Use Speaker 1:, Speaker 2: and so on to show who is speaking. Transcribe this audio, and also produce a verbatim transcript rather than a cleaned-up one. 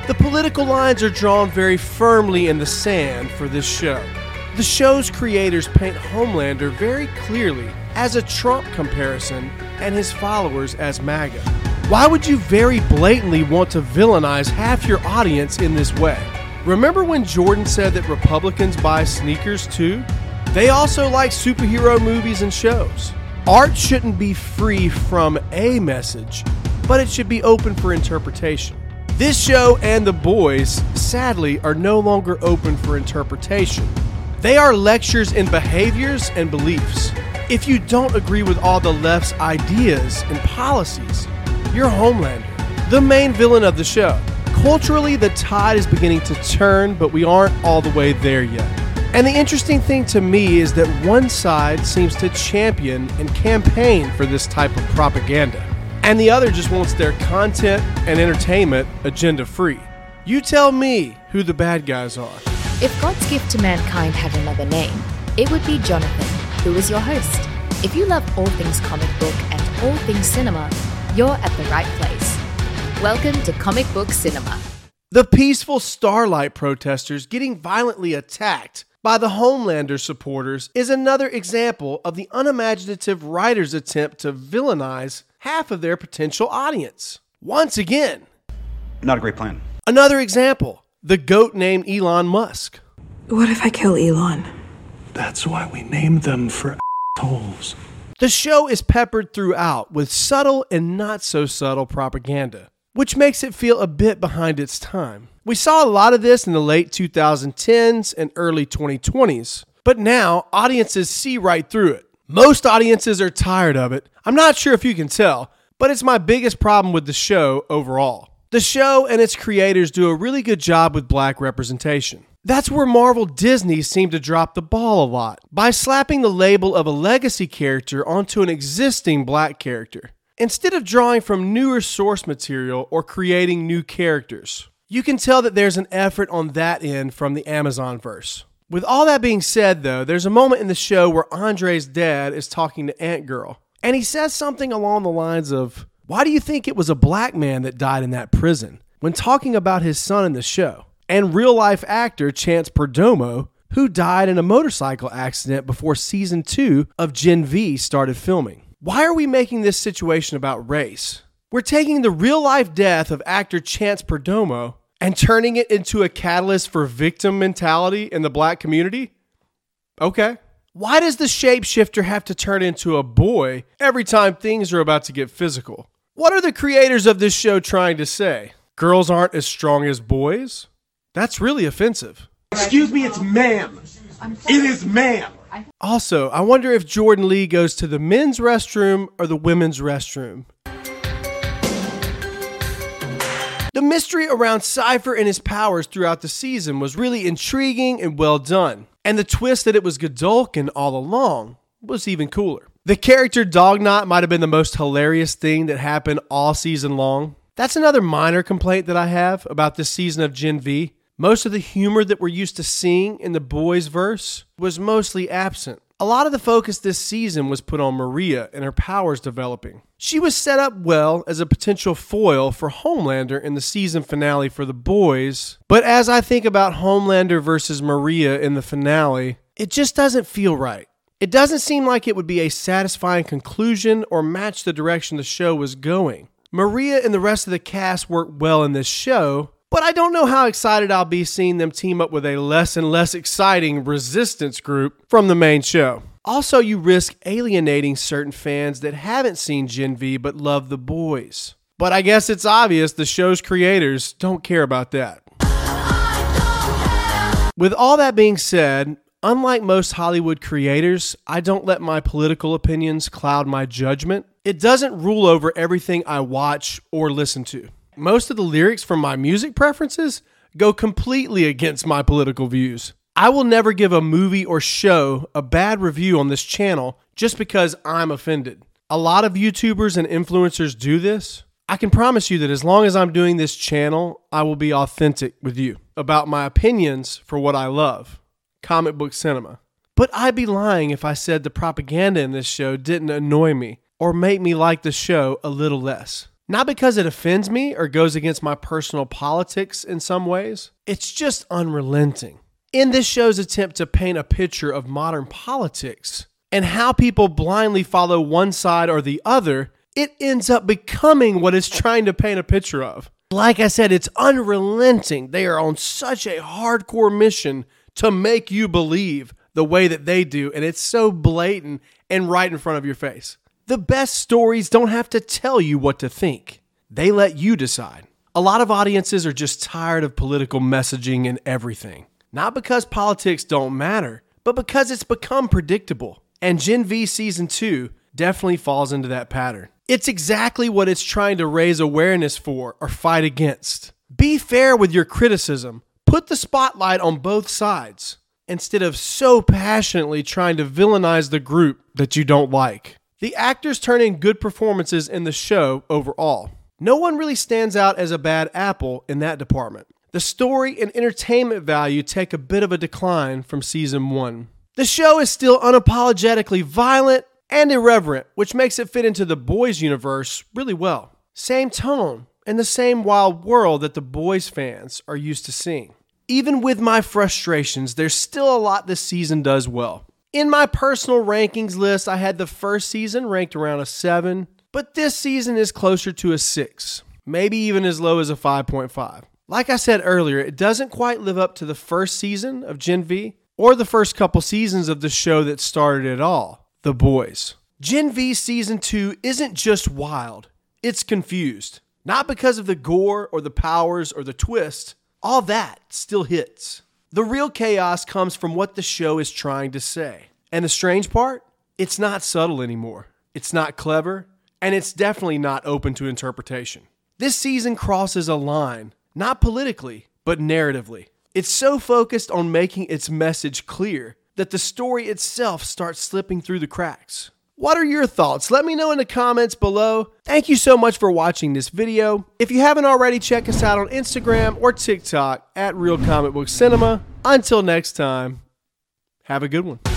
Speaker 1: The political lines are drawn very firmly in the sand for this show. The show's creators paint Homelander very clearly as a Trump comparison and his followers as MAGA. Why would you very blatantly want to villainize half your audience in this way? Remember when Jordan said that Republicans buy sneakers too? They also like superhero movies and shows. Art shouldn't be free from a message, but it should be open for interpretation. This show and The Boys, sadly, are no longer open for interpretation. They are lectures in behaviors and beliefs. If you don't agree with all the left's ideas and policies, you're Homelander, the main villain of the show. Culturally, the tide is beginning to turn, but we aren't all the way there yet. And the interesting thing to me is that one side seems to champion and campaign for this type of propaganda, and the other just wants their content and entertainment agenda free. You tell me who the bad guys are.
Speaker 2: If God's gift to mankind had another name, it would be Jonathan, who is your host. If you love all things comic book and all things cinema, you're at the right place. Welcome to Comic Book Cinema.
Speaker 1: The peaceful Starlight protesters getting violently attacked by the Homelander supporters is another example of the unimaginative writer's attempt to villainize half of their potential audience. Once again.
Speaker 3: Not a great plan.
Speaker 1: Another example. The goat named Elon Musk.
Speaker 4: What if I kill Elon?
Speaker 5: That's why we named them for assholes.
Speaker 1: The show is peppered throughout with subtle and not so subtle propaganda, which makes it feel a bit behind its time. We saw a lot of this in the late twenty tens and early twenty twenties, but now audiences see right through it. Most audiences are tired of it. I'm not sure if you can tell, but it's my biggest problem with the show overall. The show and its creators do a really good job with black representation. That's where Marvel Disney seemed to drop the ball a lot, by slapping the label of a legacy character onto an existing black character, instead of drawing from newer source material or creating new characters. You can tell that there's an effort on that end from the Amazonverse. With all that being said, though, there's a moment in the show where Andre's dad is talking to Ant Girl, and he says something along the lines of, "Why do you think it was a black man that died in that prison?" when talking about his son in the show, and real-life actor Chance Perdomo, who died in a motorcycle accident before season two of Gen V started filming. Why are we making this situation about race? We're taking the real-life death of actor Chance Perdomo and turning it into a catalyst for victim mentality in the black community? Okay. Why does the shapeshifter have to turn into a boy every time things are about to get physical? What are the creators of this show trying to say? Girls aren't as strong as boys? That's really offensive.
Speaker 5: Excuse me, it's ma'am. It is ma'am.
Speaker 1: Also, I wonder if Jordan Lee goes to the men's restroom or the women's restroom. The mystery around Cypher and his powers throughout the season was really intriguing and well done. And the twist that it was Godolkin all along was even cooler. The character Dognot might have been the most hilarious thing that happened all season long. That's another minor complaint that I have about this season of Gen V. Most of the humor that we're used to seeing in the boys' verse was mostly absent. A lot of the focus this season was put on Maria and her powers developing. She was set up well as a potential foil for Homelander in the season finale for the boys, but as I think about Homelander versus Maria in the finale, it just doesn't feel right. It doesn't seem like it would be a satisfying conclusion or match the direction the show was going. Maria and the rest of the cast work well in this show, but I don't know how excited I'll be seeing them team up with a less and less exciting resistance group from the main show. Also, you risk alienating certain fans that haven't seen Gen V but love the boys. But I guess it's obvious the show's creators don't care about that. With all that being said, unlike most Hollywood creators, I don't let my political opinions cloud my judgment. It doesn't rule over everything I watch or listen to. Most of the lyrics from my music preferences go completely against my political views. I will never give a movie or show a bad review on this channel just because I'm offended. A lot of YouTubers and influencers do this. I can promise you that as long as I'm doing this channel, I will be authentic with you about my opinions for what I love, comic book cinema. But I'd be lying if I said the propaganda in this show didn't annoy me or make me like the show a little less. Not because it offends me or goes against my personal politics in some ways. It's just unrelenting. In this show's attempt to paint a picture of modern politics and how people blindly follow one side or the other, it ends up becoming what it's trying to paint a picture of. Like I said, it's unrelenting. They are on such a hardcore mission to make you believe the way that they do, and it's so blatant and right in front of your face. The best stories don't have to tell you what to think. They let you decide. A lot of audiences are just tired of political messaging and everything. Not because politics don't matter, but because it's become predictable. And Gen V Season two definitely falls into that pattern. It's exactly what it's trying to raise awareness for or fight against. Be fair with your criticism. Put the spotlight on both sides, instead of so passionately trying to villainize the group that you don't like. The actors turn in good performances in the show overall. No one really stands out as a bad apple in that department. The story and entertainment value take a bit of a decline from season one. The show is still unapologetically violent and irreverent, which makes it fit into the Boys universe really well. Same tone and the same wild world that the Boys fans are used to seeing. Even with my frustrations, there's still a lot this season does well. In my personal rankings list, I had the first season ranked around a seven, but this season is closer to a six, maybe even as low as a five point five. Like I said earlier, it doesn't quite live up to the first season of Gen V or the first couple seasons of the show that started it all, The Boys. Gen V Season two isn't just wild, it's confused. Not because of the gore or the powers or the twist. All that still hits. The real chaos comes from what the show is trying to say. And the strange part? It's not subtle anymore. It's not clever. And it's definitely not open to interpretation. This season crosses a line, not politically, but narratively. It's so focused on making its message clear that the story itself starts slipping through the cracks. What are your thoughts? Let me know in the comments below. Thank you so much for watching this video. If you haven't already, check us out on Instagram or TikTok at Real Comic Book Cinema. Until next time, have a good one.